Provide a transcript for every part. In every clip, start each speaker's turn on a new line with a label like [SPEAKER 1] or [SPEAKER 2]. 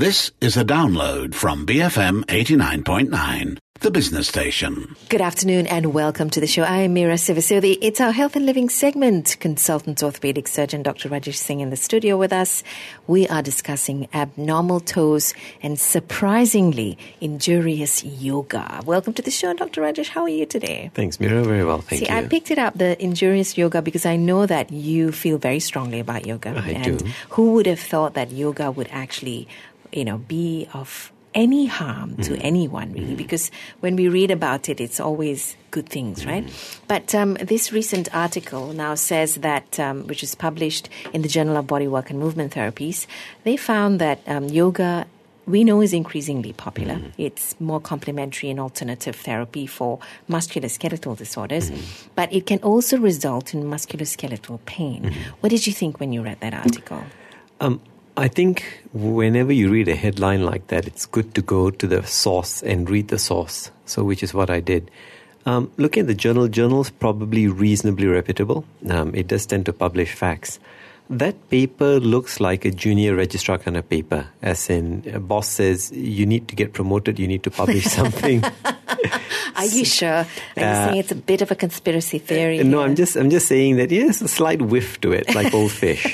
[SPEAKER 1] This is a download from BFM 89.9, the business station.
[SPEAKER 2] Good afternoon and welcome to the show. I am Meera Sivasudi. It's our Health and Living segment. Consultant orthopedic surgeon Dr. Rajesh Singh in the studio with us. We are discussing abnormal toes and surprisingly injurious yoga. Welcome to the show, Dr. Rajesh. How are you today?
[SPEAKER 3] Thanks, Meera. Very well, thank you.
[SPEAKER 2] I picked it up, the injurious yoga, because I know that you feel very strongly about yoga.
[SPEAKER 3] I do.
[SPEAKER 2] Who would have thought that yoga would actually be of any harm to anyone, really, because when we read about it, it's always good things, right? But this recent article now says that, which is published in the Journal of Bodywork and Movement Therapies, they found that yoga, we know, is increasingly popular. It's more complementary and alternative therapy for musculoskeletal disorders, but it can also result in musculoskeletal pain. What did you think when you read that article?
[SPEAKER 3] I think whenever you read a headline like that, it's good to go to the source and read the source, which is what I did. Looking at the journal's probably reasonably reputable. It does tend to publish facts. That paper looks like a junior registrar kind of paper, as in a boss says, you need to get promoted, you need to publish something.
[SPEAKER 2] Are you sure? Are you saying it's a bit of a conspiracy theory?
[SPEAKER 3] No, I'm just saying that there's a slight whiff to it, like old fish.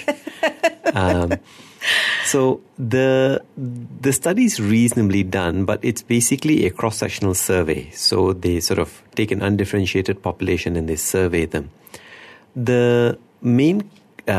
[SPEAKER 3] So the study is reasonably done, but it's basically a cross-sectional survey. So they sort of take an undifferentiated population and they survey them. The main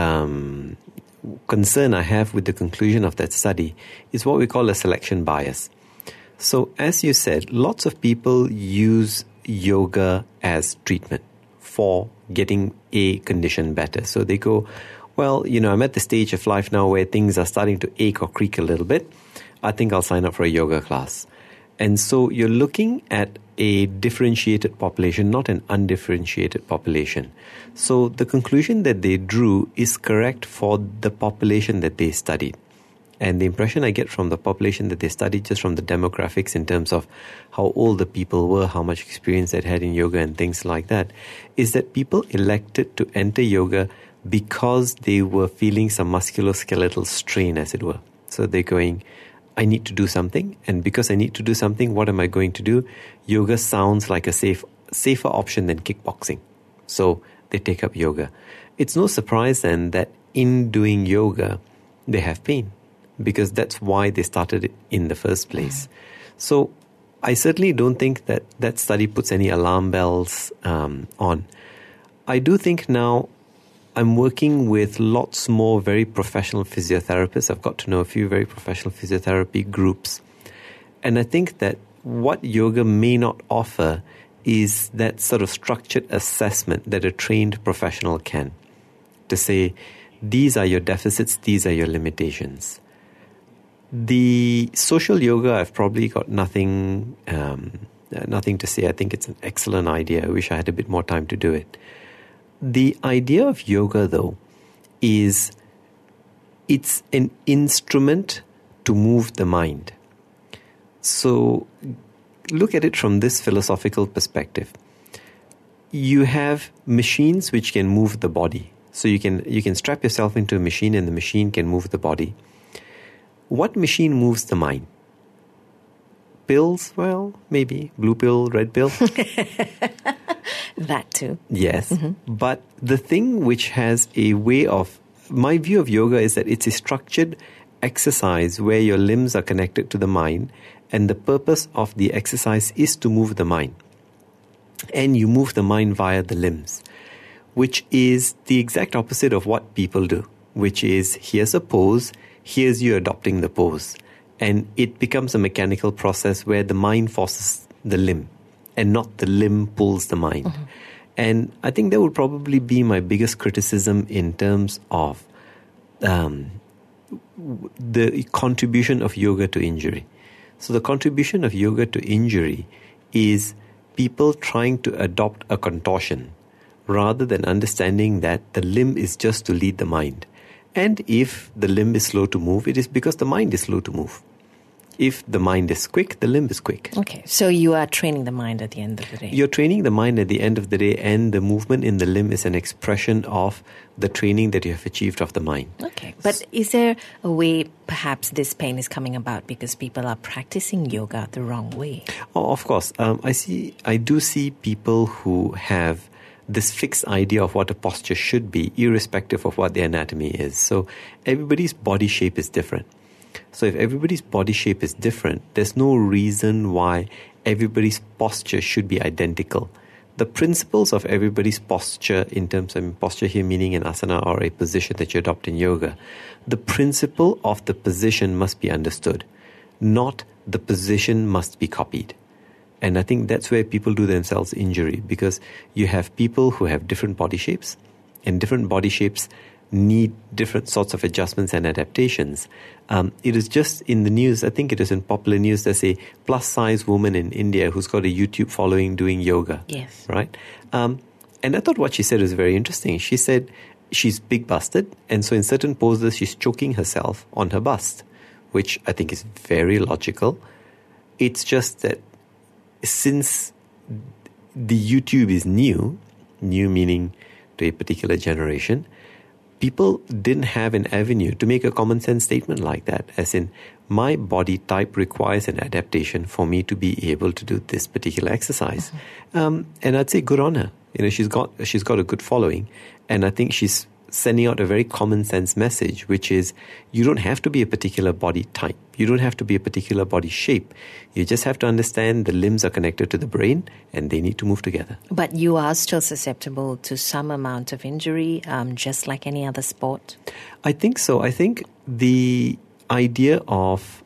[SPEAKER 3] concern I have with the conclusion of that study is what we call a selection bias. So as you said, lots of people use yoga as treatment for getting a condition better. So they go, well, I'm at the stage of life now where things are starting to ache or creak a little bit. I think I'll sign up for a yoga class. And so you're looking at a differentiated population, not an undifferentiated population. So the conclusion that they drew is correct for the population that they studied. And the impression I get from the population that they studied, just from the demographics in terms of how old the people were, how much experience they'd had in yoga and things like that, is that people elected to enter yoga because they were feeling some musculoskeletal strain, as it were. So they're going, I need to do something. And because I need to do something, what am I going to do? Yoga sounds like a safer option than kickboxing. So they take up yoga. It's no surprise then that in doing yoga, they have pain, because that's why they started it in the first place. So I certainly don't think that that study puts any alarm bells on. I do think now I'm working with lots more very professional physiotherapists. I've got to know a few very professional physiotherapy groups. And I think that what yoga may not offer is that sort of structured assessment that a trained professional can. To say, these are your deficits, these are your limitations. The social yoga, I've probably got nothing to say. I think it's an excellent idea. I wish I had a bit more time to do it. The idea of yoga, though, is it's an instrument to move the mind. So look at it from this philosophical perspective. You have machines which can move the body. So you can strap yourself into a machine and the machine can move the body. What machine moves the mind? Pills? Well, maybe. Blue pill, red pill.
[SPEAKER 2] That too.
[SPEAKER 3] Yes. But the thing which has a way of, my view of yoga is that it's a structured exercise where your limbs are connected to the mind, and the purpose of the exercise is to move the mind. And you move the mind via the limbs, which is the exact opposite of what people do, which is, here's a pose, here's you adopting the pose. And it becomes a mechanical process where the mind forces the limb and not the limb pulls the mind. And I think that would probably be my biggest criticism in terms of the contribution of yoga to injury. So the contribution of yoga to injury is people trying to adopt a contortion rather than understanding that the limb is just to lead the mind. And if the limb is slow to move, it is because the mind is slow to move. If the mind is quick, the limb is quick.
[SPEAKER 2] Okay, so you are training the mind at the end of the day.
[SPEAKER 3] You're training the mind at the end of the day, and the movement in the limb is an expression of the training that you have achieved of the mind.
[SPEAKER 2] Okay, but is there a way perhaps this pain is coming about because people are practicing yoga the wrong way?
[SPEAKER 3] Oh, of course. I do see people who have this fixed idea of what a posture should be, irrespective of what their anatomy is. So everybody's body shape is different. So if everybody's body shape is different, there's no reason why everybody's posture should be identical. The principles of everybody's posture, in terms of posture here meaning an asana or a position that you adopt in yoga, the principle of the position must be understood, not the position must be copied. And I think that's where people do themselves injury, because you have people who have different body shapes, and different body shapes need different sorts of adjustments and adaptations. It is just in the news, I think it is in popular news, there's a plus-size woman in India who's got a YouTube following doing yoga.
[SPEAKER 2] Yes.
[SPEAKER 3] Right? And I thought what she said was very interesting. She said she's big-busted, and so in certain poses she's choking herself on her bust, which I think is very logical. It's just that since the YouTube is new meaning to a particular generation, people didn't have an avenue to make a common sense statement like that, as in, my body type requires an adaptation for me to be able to do this particular exercise. And I'd say good on her. She's got a good following, and I think she's sending out a very common sense message, which is, you don't have to be a particular body type. You don't have to be a particular body shape. You just have to understand the limbs are connected to the brain and they need to move together.
[SPEAKER 2] But you are still susceptible to some amount of injury, just like any other sport?
[SPEAKER 3] I think so. I think the idea of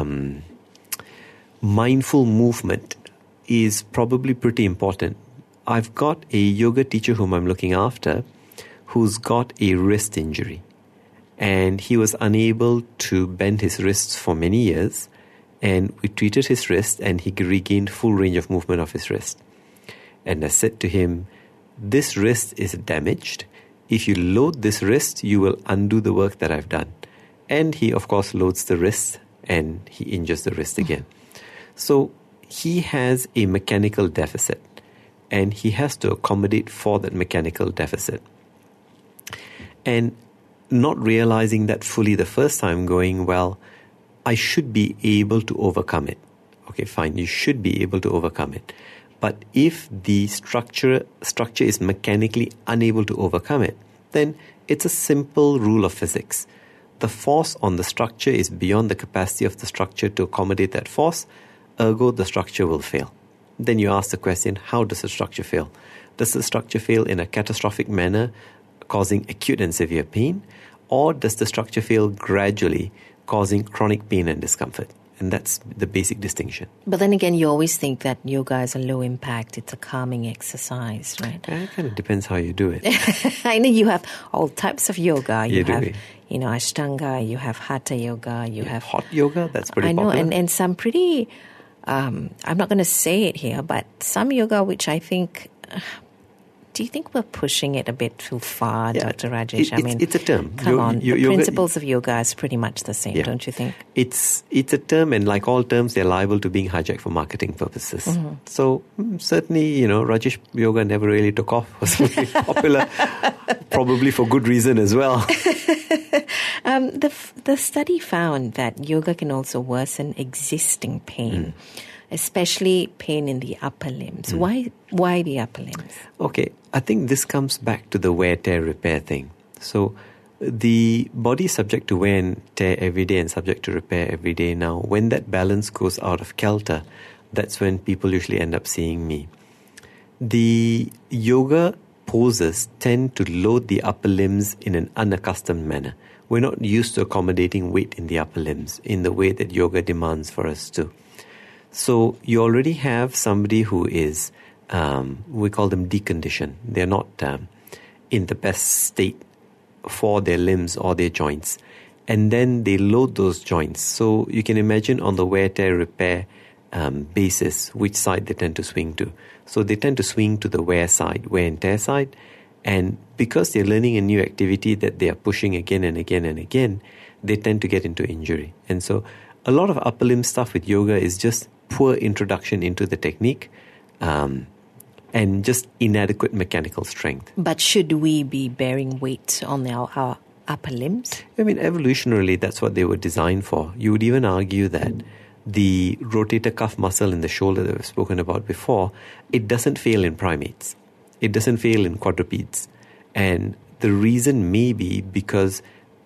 [SPEAKER 3] mindful movement is probably pretty important. I've got a yoga teacher whom I'm looking after who's got a wrist injury, and he was unable to bend his wrists for many years, and we treated his wrist and he regained full range of movement of his wrist. And I said to him, this wrist is damaged. If you load this wrist, you will undo the work that I've done. And he, of course, loads the wrist and he injures the wrist again. So he has a mechanical deficit, and he has to accommodate for that mechanical deficit. And not realizing that fully the first time, going, well, I should be able to overcome it. Okay, fine, you should be able to overcome it. But if the structure is mechanically unable to overcome it, then it's a simple rule of physics. The force on the structure is beyond the capacity of the structure to accommodate that force, ergo the structure will fail. Then you ask the question, how does the structure fail? Does the structure fail in a catastrophic manner, causing acute and severe pain, or does the structure fail gradually, causing chronic pain and discomfort? And that's the basic distinction.
[SPEAKER 2] But then again, you always think that yoga is a low impact, it's a calming exercise, right?
[SPEAKER 3] It kind of depends how you do it.
[SPEAKER 2] I know you have all types of yoga. You have,
[SPEAKER 3] do.
[SPEAKER 2] Ashtanga, you have Hatha yoga, you have
[SPEAKER 3] hot yoga, that's pretty popular.
[SPEAKER 2] I know, and some pretty, I'm not going to say it here, but some yoga which I think... do you think we're pushing it a bit too far, Dr. Rajesh?
[SPEAKER 3] It's a term.
[SPEAKER 2] Come on, the principles of yoga is pretty much the same, don't you think?
[SPEAKER 3] It's a term, and like all terms, they're liable to being hijacked for marketing purposes. Mm-hmm. So certainly, Rajesh Yoga never really took off. It was really popular, probably for good reason as well.
[SPEAKER 2] The study found that yoga can also worsen existing pain. Especially pain in the upper limbs. Why the upper limbs?
[SPEAKER 3] Okay, I think this comes back to the wear, tear, repair thing. So the body is subject to wear and tear every day and subject to repair every day. Now, when that balance goes out of kilter, that's when people usually end up seeing me. The yoga poses tend to load the upper limbs in an unaccustomed manner. We're not used to accommodating weight in the upper limbs in the way that yoga demands for us to. So you already have somebody who is, we call them deconditioned. They're not in the best state for their limbs or their joints. And then they load those joints. So you can imagine on the wear, tear, repair basis, which side they tend to swing to. So they tend to swing to the wear side, wear and tear side. And because they're learning a new activity that they are pushing again and again and again, they tend to get into injury. And so a lot of upper limb stuff with yoga is just poor introduction into the technique and just inadequate mechanical strength.
[SPEAKER 2] But should we be bearing weight on our upper limbs?
[SPEAKER 3] I mean, evolutionarily, that's what they were designed for. You would even argue that the rotator cuff muscle in the shoulder that we've spoken about before, it doesn't fail in primates. It doesn't fail in quadrupeds. And the reason may be because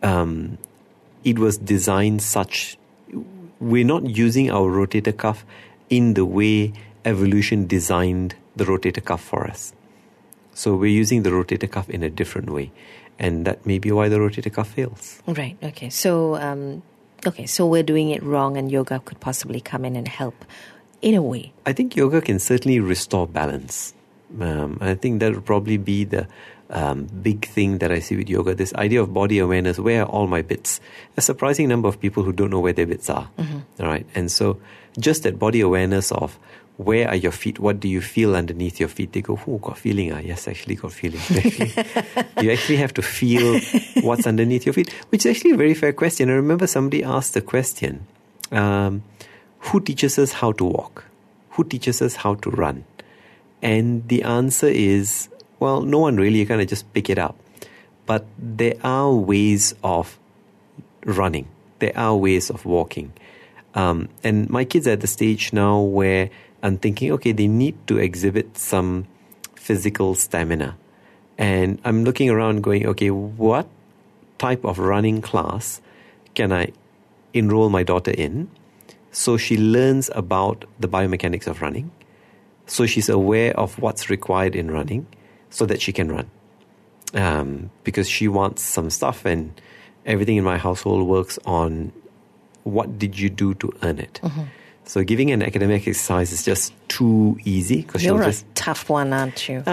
[SPEAKER 3] it was designed such, we're not using our rotator cuff in the way evolution designed the rotator cuff for us. So we're using the rotator cuff in a different way. And that may be why the rotator cuff fails.
[SPEAKER 2] Right, okay. So we're doing it wrong, and yoga could possibly come in and help in a way.
[SPEAKER 3] I think yoga can certainly restore balance. I think that would probably be the big thing that I see with yoga, this idea of body awareness. Where are all my bits? A surprising number of people who don't know where their bits are. All right, and so just that body awareness of where are your feet, what do you feel underneath your feet? They go, oh, got feeling. Yes, actually got feeling. You actually have to feel what's underneath your feet, which is actually a very fair question. I remember somebody asked the question, who teaches us how to walk? Who teaches us how to run? And the answer is, well, no one really. You kind of just pick it up. But there are ways of running. There are ways of walking. And my kids are at the stage now where I'm thinking, okay, they need to exhibit some physical stamina. And I'm looking around going, okay, what type of running class can I enroll my daughter in so she learns about the biomechanics of running, so she's aware of what's required in running so that she can run. Because she wants some stuff, and everything in my household works on what did you do to earn it. So giving an academic exercise is just too easy. Because
[SPEAKER 2] you're a tough one, aren't you?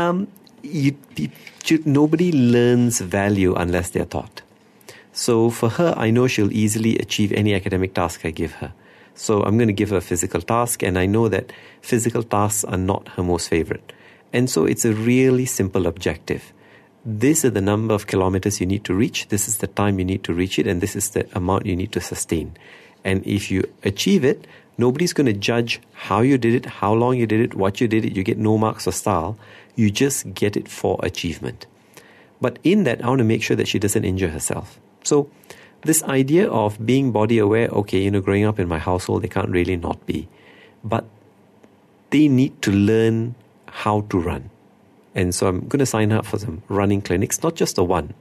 [SPEAKER 3] Nobody learns value unless they're taught. So for her, I know she'll easily achieve any academic task I give her. So I'm going to give her a physical task, and I know that physical tasks are not her most favorite. And so it's a really simple objective. This is the number of kilometers you need to reach, this is the time you need to reach it, and this is the amount you need to sustain. And if you achieve it, nobody's going to judge how you did it, how long you did it, what you did it. You get no marks or style. You just get it for achievement. But in that, I want to make sure that she doesn't injure herself. So this idea of being body aware, okay, growing up in my household, they can't really not be. But they need to learn how to run. And so I'm going to sign up for some running clinics, not just the one,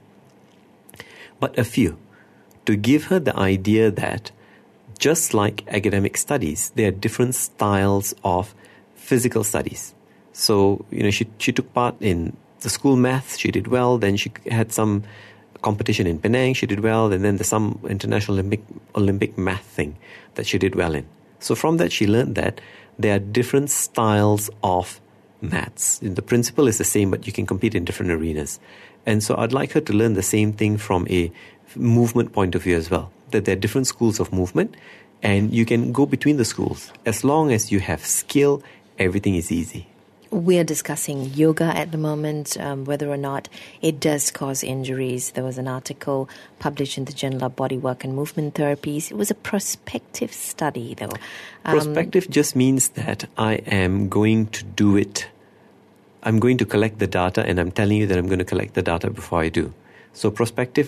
[SPEAKER 3] but a few, to give her the idea that just like academic studies, there are different styles of physical studies. So, she took part in the school maths, she did well. Then she had some competition in Penang, she did well. And then there's some international Olympic math thing that she did well in. So from that, she learned that there are different styles of maths. The principle is the same, but you can compete in different arenas. And so I'd like her to learn the same thing from a movement point of view as well, that there are different schools of movement, and you can go between the schools. As long as you have skill, everything is easy.
[SPEAKER 2] We're discussing yoga at the moment, whether or not it does cause injuries. There was an article published in the Journal of Bodywork and Movement Therapies. It was a prospective study, though.
[SPEAKER 3] Prospective just means that I am going to do it. I'm going to collect the data, and I'm telling you that I'm going to collect the data before I do. So prospective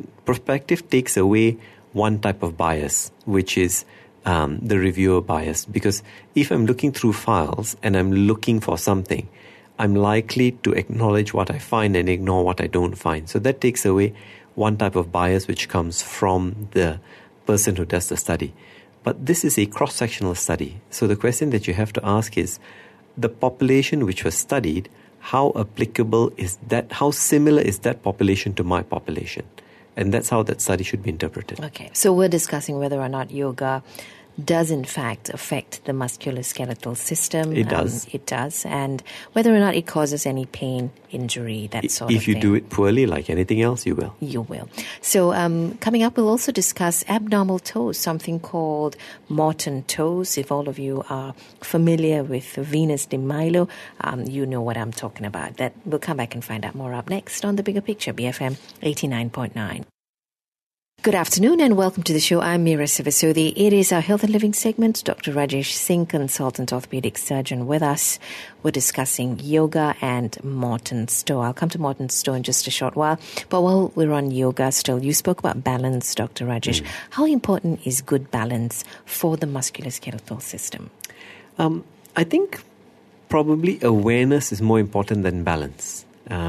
[SPEAKER 3] takes away one type of bias, which is the reviewer bias. Because if I'm looking through files and I'm looking for something, I'm likely to acknowledge what I find and ignore what I don't find. So that takes away one type of bias which comes from the person who does the study. But this is a cross-sectional study. So the question that you have to ask is, the population which was studied, how applicable is that, how similar is that population to my population? And that's how that study should be interpreted.
[SPEAKER 2] Okay, so we're discussing whether or not yoga does in fact affect the musculoskeletal system.
[SPEAKER 3] It does.
[SPEAKER 2] It does. And whether or not it causes any pain, injury, that sort of thing.
[SPEAKER 3] If you do it poorly, like anything else, you will.
[SPEAKER 2] You will. So coming up, we'll also discuss abnormal toes, something called Morton toes. If all of you are familiar with Venus de Milo, you know what I'm talking about. That we'll come back and find out more up next on The Bigger Picture, BFM 89.9. Good afternoon and welcome to the show. I'm Meera Sivasodi. It is our Health and Living segment. Dr. Rajesh Singh, consultant orthopedic surgeon with us. We're discussing yoga and Morton Stowe. I'll come to Morton Stowe in just a short while. But while we're on yoga still, you spoke about balance, Dr. Rajesh. How important is good balance for the musculoskeletal system?
[SPEAKER 3] I think probably awareness is more important than balance.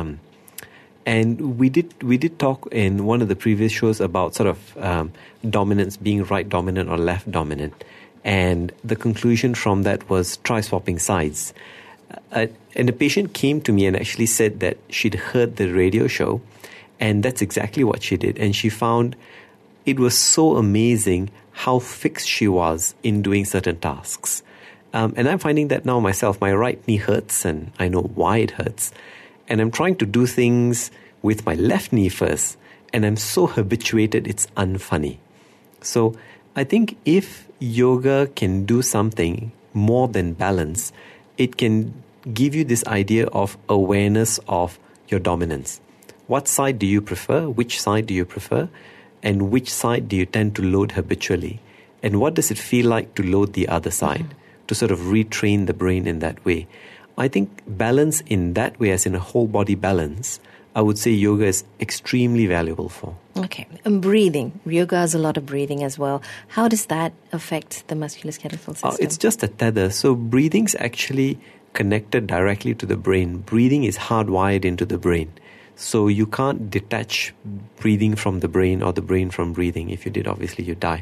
[SPEAKER 3] And we did talk in one of the previous shows about sort of dominance, being right dominant or left dominant. And the conclusion from that was try swapping sides. And a patient came to me and actually said that she'd heard the radio show, and that's exactly what she did. And she found it was so amazing how fixed she was in doing certain tasks. And I'm finding that now myself. My right knee hurts, and I know why it hurts. And I'm trying to do things with my left knee first, and I'm so habituated it's unfunny. So I think if yoga can do something more than balance, it can give you this idea of awareness of your dominance. What side do you prefer? Which side do you prefer? And which side do you tend to load habitually? And what does it feel like to load the other side? To sort of retrain the brain in that way. I think balance in that way, as in a whole body balance, I would say yoga is extremely valuable for.
[SPEAKER 2] Okay. And breathing. Yoga has a lot of breathing as well. How does that affect the musculoskeletal system?
[SPEAKER 3] It's just a tether. So breathing's actually connected directly to the brain. Breathing is hardwired into the brain. So you can't detach breathing from the brain or the brain from breathing. If you did, obviously you'd die.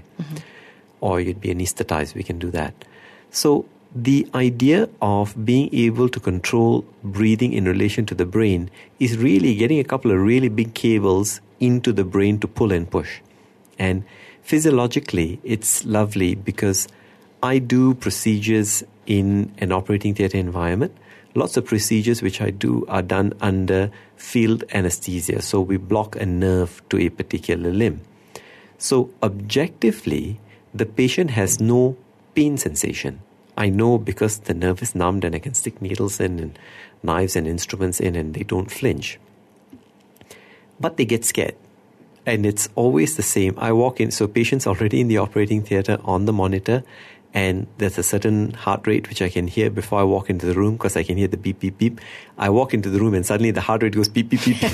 [SPEAKER 3] Or you'd be anesthetized. We can do that. So the idea of being able to control breathing in relation to the brain is really getting a couple of really big cables into the brain to pull and push. And physiologically, it's lovely because I do procedures in an operating theatre environment. Lots of procedures which I do are done under field anesthesia. So we block a nerve to a particular limb. So objectively, the patient has no pain sensation. I know because the nerve is numbed and I can stick needles in and knives and instruments in and they don't flinch. But they get scared. And it's always the same. I walk in, so patients already in the operating theatre on the monitor, and there's a certain heart rate which I can hear before I walk into the room because I can hear the beep, beep, beep. I walk into the room and suddenly the heart rate goes beep, beep, beep, beep.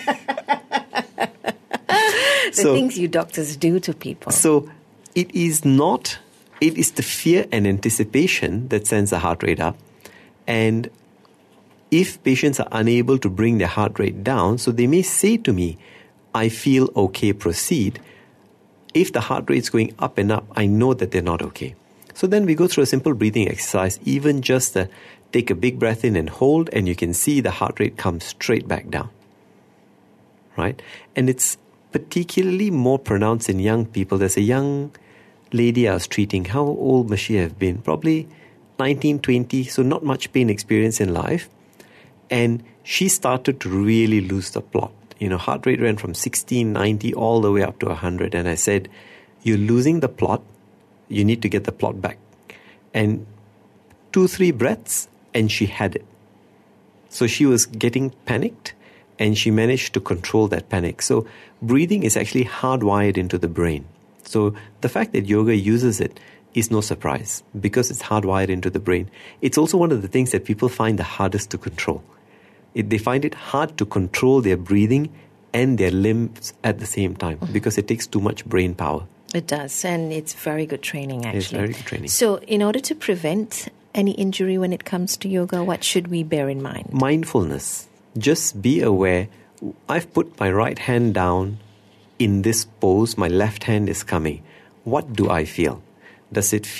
[SPEAKER 2] The things you doctors do to people.
[SPEAKER 3] So it is the fear and anticipation that sends the heart rate up. And if patients are unable to bring their heart rate down, so they may say to me, I feel okay, proceed. If the heart rate's going up and up, I know that they're not okay. So then we go through a simple breathing exercise, even just take a big breath in and hold, and you can see the heart rate come straight back down. Right? And it's particularly more pronounced in young people. There's a young lady I was treating. How old must she have been? Probably 19, 20, so not much pain experience in life. And she started to really lose the plot. Heart rate went from 16, 90 all the way up to 100. And I said, you're losing the plot. You need to get the plot back. And 2-3 breaths, and she had it. So she was getting panicked, and she managed to control that panic. So breathing is actually hardwired into the brain. So the fact that yoga uses it is no surprise because it's hardwired into the brain. It's also one of the things that people find the hardest to control. They find it hard to control their breathing and their limbs at the same time because it takes too much brain power.
[SPEAKER 2] It does, and it's very good training, actually.
[SPEAKER 3] It's very good training.
[SPEAKER 2] So in order to prevent any injury when it comes to yoga, what should we bear in mind?
[SPEAKER 3] Mindfulness. Just be aware. I've put my right hand down in this pose. My left hand is coming. What do I feel? Do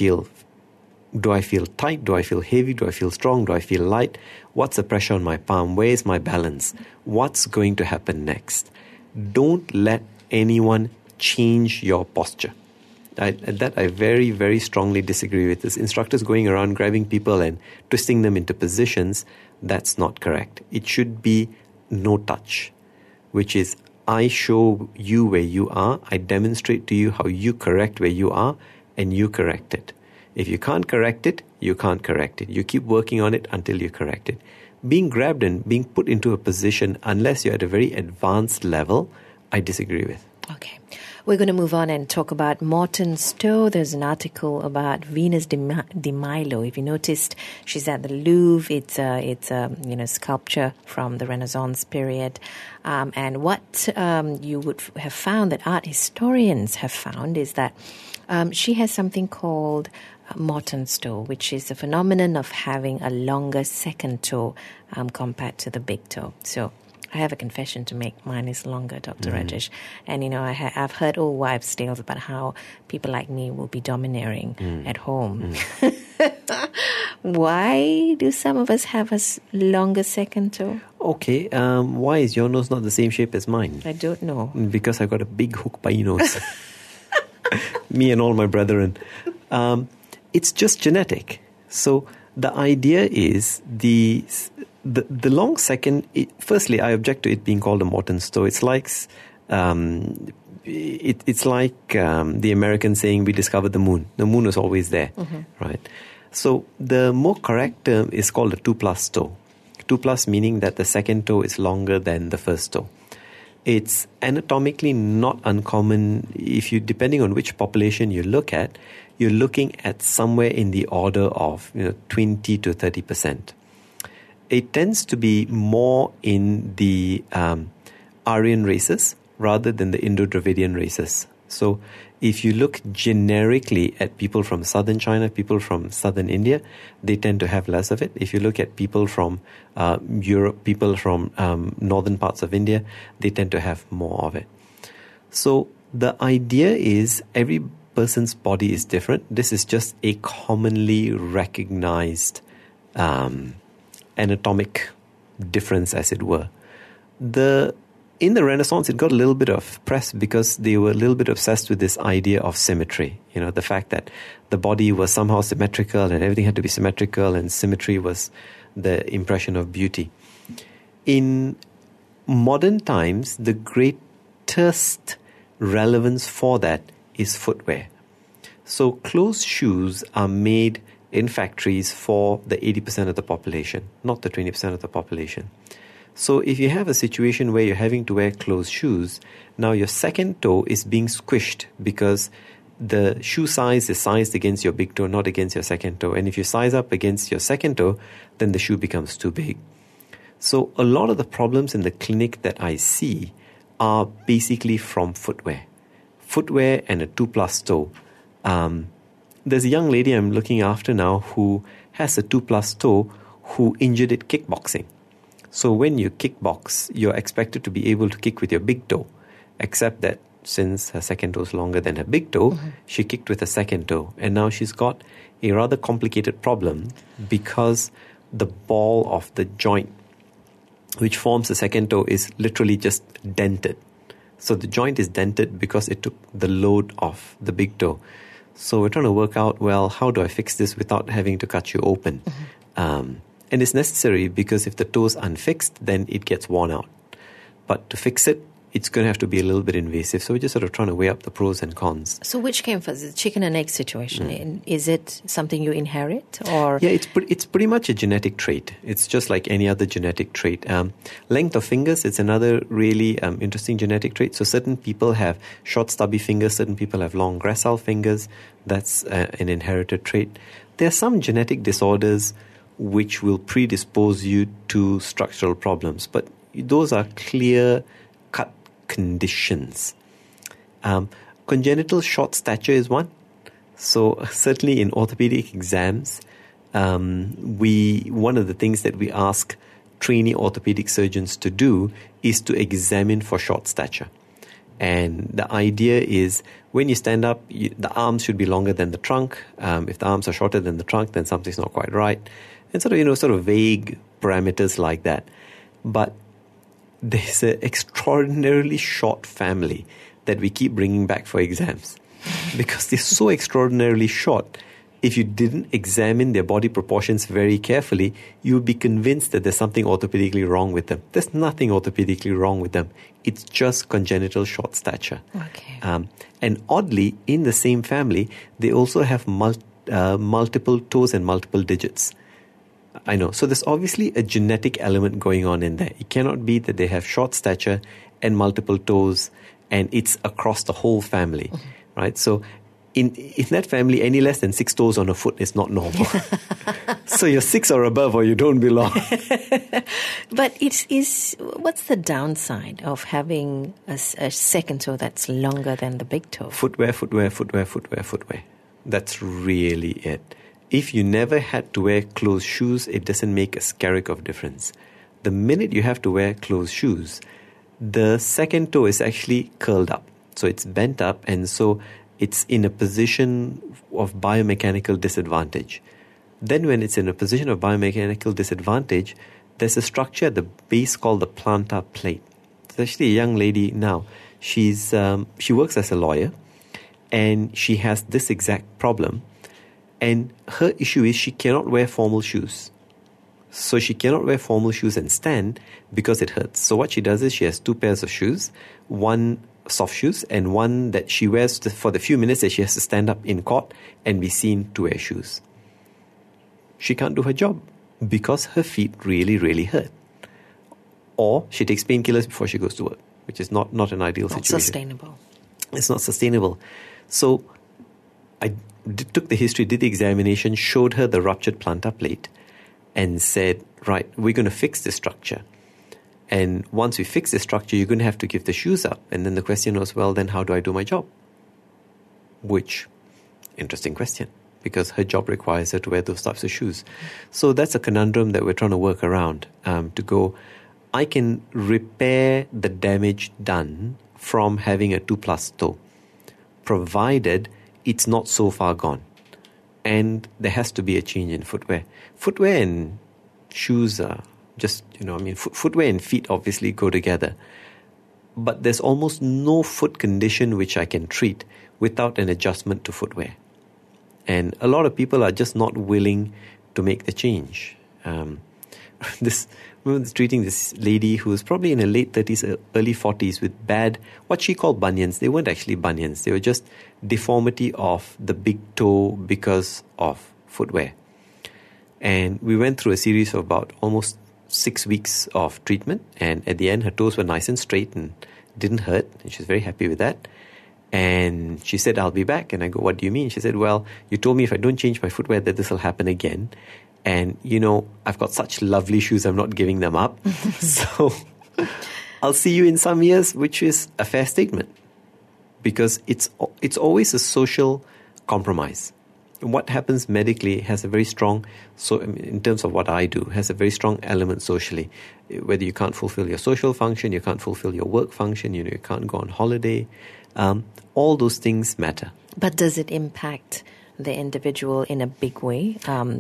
[SPEAKER 3] I feel tight? Do I feel heavy? Do I feel strong? Do I feel light? What's the pressure on my palm? Where is my balance? What's going to happen next? Don't let anyone change your posture. I very, very strongly disagree with this. Instructors going around grabbing people and twisting them into positions, that's not correct. It should be no touch, which is I show you where you are, I demonstrate to you how you correct where you are, and you correct it. If you can't correct it, you can't correct it. You keep working on it until you correct it. Being grabbed and being put into a position, unless you're at a very advanced level, I disagree with.
[SPEAKER 2] Okay. We're going to move on and talk about Morton Stowe. There's an article about Venus de Milo. If you noticed, she's at the Louvre. It's a sculpture from the Renaissance period. And what you would have found, that art historians have found, is that she has something called Morton Stowe, which is the phenomenon of having a longer second toe compared to the big toe. So I have a confession to make. Mine is longer, Dr. Rajesh. And, I've heard old wives' tales about how people like me will be domineering at home. Why do some of us have a longer second toe?
[SPEAKER 3] Okay, why is your nose not the same shape as mine?
[SPEAKER 2] I don't know.
[SPEAKER 3] Because I got a big hook by nose. Me and all my brethren. It's just genetic. So the idea is the long second. Firstly, I object to it being called a Morton Stowe. It's like the Americans saying we discovered the moon. The moon was always there, right? So the more correct term is called a 2+ toe. 2+ meaning that the second toe is longer than the first toe. It's anatomically not uncommon. Depending on which population you look at, you're looking at somewhere in the order of 20 to 30%. It tends to be more in the Aryan races rather than the Indo-Dravidian races. So if you look generically at people from southern China, people from southern India, they tend to have less of it. If you look at people from Europe, people from northern parts of India, they tend to have more of it. So the idea is every person's body is different. This is just a commonly recognized anatomic difference, as it were. In the Renaissance, it got a little bit of press because they were a little bit obsessed with this idea of symmetry. The fact that the body was somehow symmetrical and everything had to be symmetrical, and symmetry was the impression of beauty. In modern times, the greatest relevance for that is footwear. So closed shoes are made in factories for the 80% of the population, not the 20% of the population. So if you have a situation where you're having to wear closed shoes, now your second toe is being squished because the shoe size is sized against your big toe, not against your second toe. And if you size up against your second toe, then the shoe becomes too big. So a lot of the problems in the clinic that I see are basically from footwear. Footwear and a 2+ toe. There's a young lady I'm looking after now who has a 2+ toe who injured it kickboxing. So when you kickbox, you're expected to be able to kick with your big toe, except that since her second toe is longer than her big toe, she kicked with her second toe. And now she's got a rather complicated problem because the ball of the joint, which forms the second toe, is literally just dented. So the joint is dented because it took the load off the big toe. So we're trying to work out, how do I fix this without having to cut you open? And it's necessary because if the toe is unfixed, then it gets worn out. But to fix it, it's going to have to be a little bit invasive. So we're just sort of trying to weigh up the pros and cons.
[SPEAKER 2] So which came first, the chicken and egg situation? Is it something you inherit, or?
[SPEAKER 3] Yeah, it's pretty much a genetic trait. It's just like any other genetic trait. Length of fingers, it's another really interesting genetic trait. So certain people have short, stubby fingers. Certain people have long, gracile fingers. That's an inherited trait. There are some genetic disorders which will predispose you to structural problems, but those are clear-cut conditions. Congenital short stature is one. So certainly in orthopedic exams, one of the things that we ask trainee orthopedic surgeons to do is to examine for short stature. And the idea is when you stand up, the arms should be longer than the trunk. If the arms are shorter than the trunk, then something's not quite right. And sort of vague parameters like that. But there's an extraordinarily short family that we keep bringing back for exams because they're so extraordinarily short. If you didn't examine their body proportions very carefully, you would be convinced that there's something orthopedically wrong with them. There's nothing orthopedically wrong with them. It's just congenital short stature.
[SPEAKER 2] Okay.
[SPEAKER 3] And oddly, in the same family, they also have multiple toes and multiple digits. I know. So there's obviously a genetic element going on in there. It cannot be that they have short stature and multiple toes and it's across the whole family, right? So in that family, any less than 6 toes on a foot is not normal. So you're 6 or above, or you don't belong.
[SPEAKER 2] But what's the downside of having a second toe that's longer than the big toe?
[SPEAKER 3] Footwear. That's really it. If you never had to wear closed shoes, it doesn't make a skerrick of difference. The minute you have to wear closed shoes, the second toe is actually curled up. So it's bent up, and so it's in a position of biomechanical disadvantage. Then when it's in a position of biomechanical disadvantage, there's a structure at the base called the plantar plate. It's actually a young lady now. She works as a lawyer, and she has this exact problem. And her issue is she cannot wear formal shoes. So she cannot wear formal shoes and stand because it hurts. So what she does is she has 2 pairs of shoes, one soft shoes and one that she wears for the few minutes that she has to stand up in court and be seen to wear shoes. She can't do her job because her feet really, really hurt. Or she takes painkillers before she goes to work, which is not an ideal situation.
[SPEAKER 2] Not sustainable.
[SPEAKER 3] It's not sustainable. So I took the history, did the examination, showed her the ruptured plantar plate, and said, right, we're going to fix this structure. And once we fix this structure, you're going to have to give the shoes up. And then the question was, well, then how do I do my job? Which, interesting question, because her job requires her to wear those types of shoes. So that's a conundrum that we're trying to work around, to go, I can repair the damage done from having a 2+ toe, provided it's not so far gone. And there has to be a change in footwear. Footwear and shoes are just, footwear and feet obviously go together. But there's almost no foot condition which I can treat without an adjustment to footwear. And a lot of people are just not willing to make the change. I remember treating this lady who was probably in her late 30s, early 40s with bad, what she called bunions. They weren't actually bunions. They were just deformity of the big toe because of footwear. And we went through a series of about almost 6 weeks of treatment. And at the end, her toes were nice and straight and didn't hurt. And she was very happy with that. And she said, I'll be back. And I go, what do you mean? She said, well, you told me if I don't change my footwear that this will happen again. And, I've got such lovely shoes, I'm not giving them up. So I'll see you in some years, which is a fair statement. Because it's always a social compromise. What happens medically has a very strong, in terms of what I do, has a very strong element socially. Whether you can't fulfill your social function, you can't fulfill your work function, you can't go on holiday. All those things matter.
[SPEAKER 2] But does it impact the individual in a big way?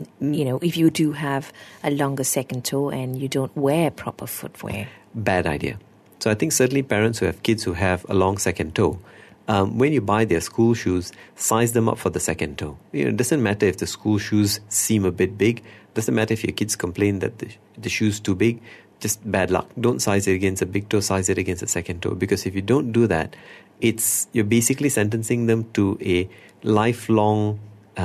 [SPEAKER 2] If you do have a longer second toe and you don't wear proper footwear.
[SPEAKER 3] Bad idea. So I think certainly parents who have kids who have a long second toe, when you buy their school shoes, size them up for the second toe. It doesn't matter if the school shoes seem a bit big. It doesn't matter if your kids complain that the shoe's too big. Just bad luck. Don't size it against a big toe, size it against a second toe. Because if you don't do that, you're basically sentencing them to a lifelong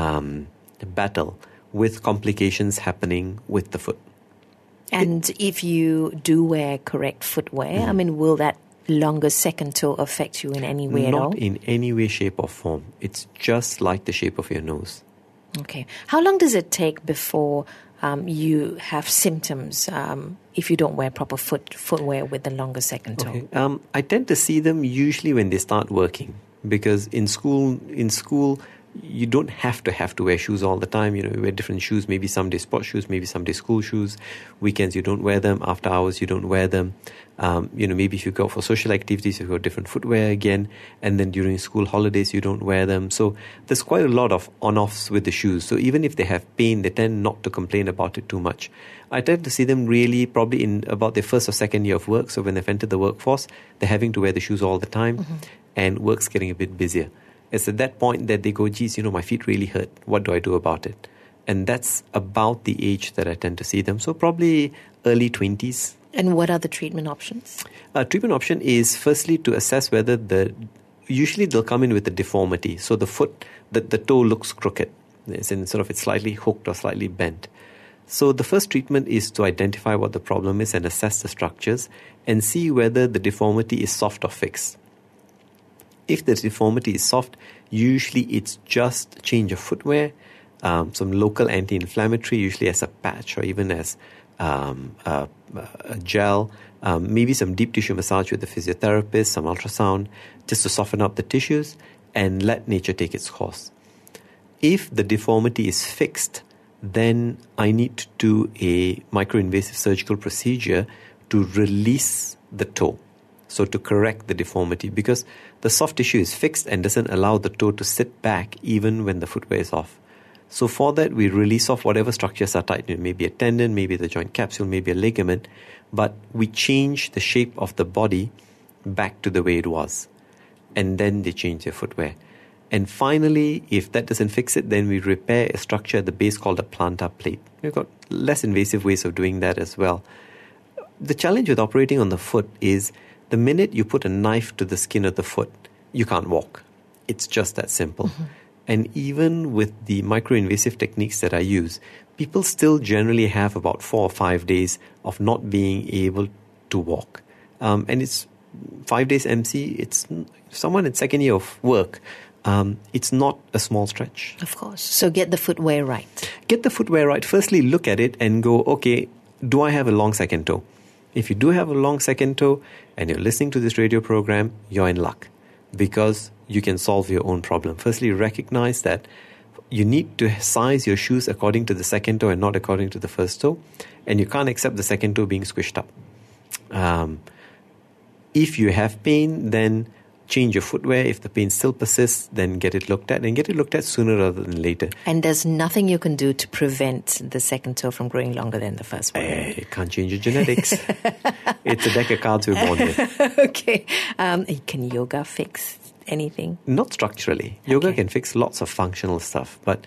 [SPEAKER 3] battle with complications happening with the foot.
[SPEAKER 2] And if you do wear correct footwear, will that longer second toe affect you in any way at all?
[SPEAKER 3] Not in any way, shape or form. It's just like the shape of your nose.
[SPEAKER 2] Okay. How long does it take before you have symptoms if you don't wear proper footwear with the longer second toe?
[SPEAKER 3] Okay. I tend to see them usually when they start working, because in school you don't have to wear shoes all the time. You wear different shoes, maybe some day sports shoes, maybe some day school shoes. Weekends you don't wear them, after hours you don't wear them. Maybe if you go for social activities, you've got different footwear again, and then during school holidays you don't wear them. So there's quite a lot of on-offs with the shoes. So even if they have pain, they tend not to complain about it too much. I tend to see them really probably in about their first or second year of work. So when they've entered the workforce, they're having to wear the shoes all the time, and work's getting a bit busier. It's at that point that they go, geez, my feet really hurt. What do I do about it? And that's about the age that I tend to see them. So probably early 20s.
[SPEAKER 2] And what are the treatment options?
[SPEAKER 3] Treatment option is firstly to assess whether usually they'll come in with a deformity. So the foot, the toe looks crooked. It's slightly hooked or slightly bent. So the first treatment is to identify what the problem is and assess the structures and see whether the deformity is soft or fixed. If the deformity is soft, usually it's just change of footwear, some local anti-inflammatory, usually as a patch or even as a gel, maybe some deep tissue massage with the physiotherapist, some ultrasound, just to soften up the tissues and let nature take its course. If the deformity is fixed, then I need to do a microinvasive surgical procedure to release the toe, so to correct the deformity, because the soft tissue is fixed and doesn't allow the toe to sit back even when the footwear is off. So for that, we release off whatever structures are tight. It may be a tendon, maybe the joint capsule, maybe a ligament, but we change the shape of the body back to the way it was. And then they change their footwear. And finally, if that doesn't fix it, then we repair a structure at the base called a plantar plate. We've got less invasive ways of doing that as well. The challenge with operating on the foot is the minute you put a knife to the skin of the foot, you can't walk. It's just that simple. Mm-hmm. And even with the microinvasive techniques that I use, people still generally have about 4 or 5 days of not being able to walk. And it's 5 days MC, it's someone in second year of work. It's not a small stretch.
[SPEAKER 2] Of course. So get the footwear right.
[SPEAKER 3] Get the footwear right. Firstly, look at it and go, okay, do I have a long second toe? If you do have a long second toe and you're listening to this radio program, you're in luck because you can solve your own problem. Firstly, recognize that you need to size your shoes according to the second toe and not according to the first toe. And you can't accept the second toe being squished up. If you have pain, then change your footwear. If the pain still persists, then get it looked at, and get it looked at sooner rather than later.
[SPEAKER 2] And there's nothing you can do to prevent the second toe from growing longer than the first one?
[SPEAKER 3] It can't change your genetics. It's a deck of cards we're born with.
[SPEAKER 2] Okay. Can yoga fix anything?
[SPEAKER 3] Not structurally. Yoga can fix lots of functional stuff, but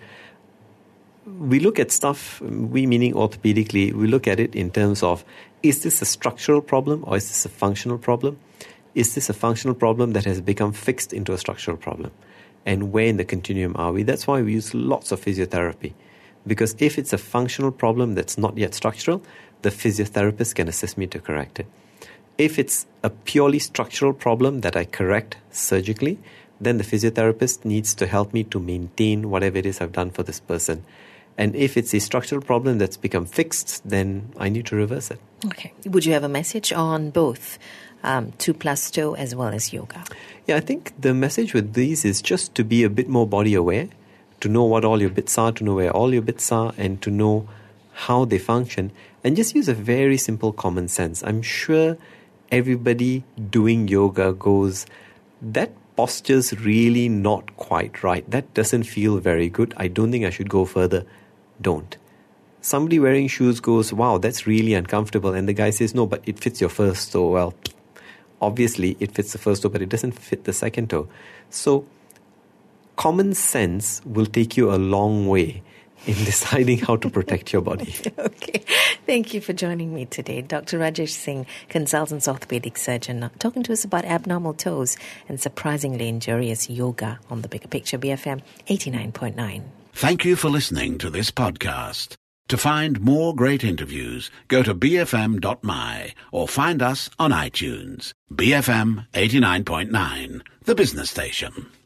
[SPEAKER 3] we look at stuff, we meaning orthopedically, we look at it in terms of, is this a structural problem or is this a functional problem? Is this a functional problem that has become fixed into a structural problem? And where in the continuum are we? That's why we use lots of physiotherapy. Because if it's a functional problem that's not yet structural, the physiotherapist can assist me to correct it. If it's a purely structural problem that I correct surgically, then the physiotherapist needs to help me to maintain whatever it is I've done for this person. And if it's a structural problem that's become fixed, then I need to reverse it.
[SPEAKER 2] Okay. Would you have a message on both 2+ toe as well as yoga?
[SPEAKER 3] Yeah, I think the message with these is just to be a bit more body aware, to know what all your bits are, to know where all your bits are, and to know how they function, and just use a very simple common sense. I'm sure everybody doing yoga goes, that posture's really not quite right. That doesn't feel very good. I don't think I should go further. Don't. Somebody wearing shoes goes, wow, that's really uncomfortable. And the guy says, no, but it fits your first toe. Well, obviously it fits the first toe, but it doesn't fit the second toe. So common sense will take you a long way in deciding how to protect your body.
[SPEAKER 2] Okay. Thank you for joining me today. Dr. Rajesh Singh, consultant orthopedic surgeon, talking to us about abnormal toes and surprisingly injurious yoga on The Bigger Picture, BFM 89.9.
[SPEAKER 1] Thank you for listening to this podcast. To find more great interviews, go to bfm.my or find us on iTunes. BFM 89.9, the business station.